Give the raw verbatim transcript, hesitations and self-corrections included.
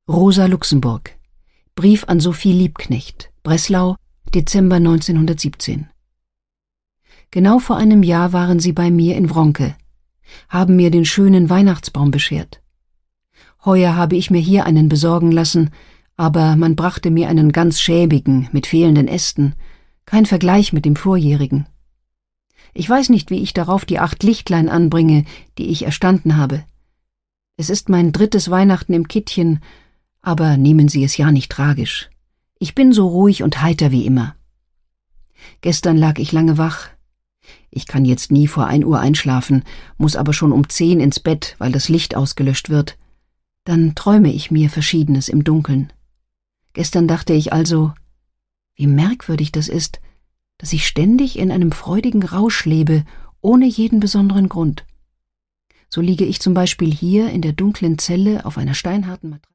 Rosa Luxemburg. Brief an Sophie Liebknecht. Breslau, Dezember neunzehnhundertsiebzehn. Genau vor einem Jahr waren Sie bei mir in Wronke, haben mir den schönen Weihnachtsbaum beschert. Heuer habe ich mir hier einen besorgen lassen, aber man brachte mir einen ganz schäbigen, mit fehlenden Ästen, kein Vergleich mit dem vorjährigen. Ich weiß nicht, wie ich darauf die acht Lichtlein anbringe, die ich erstanden habe. Es ist mein drittes Weihnachten im Kittchen, aber nehmen Sie es ja nicht tragisch. Ich bin so ruhig und heiter wie immer. Gestern lag ich lange wach. Ich kann jetzt nie vor ein Uhr einschlafen, muss aber schon um zehn ins Bett, weil das Licht ausgelöscht wird. Dann träume ich mir Verschiedenes im Dunkeln. Gestern dachte ich also, wie merkwürdig das ist, dass ich ständig in einem freudigen Rausch lebe, ohne jeden besonderen Grund. So liege ich zum Beispiel hier in der dunklen Zelle auf einer steinharten Matratze.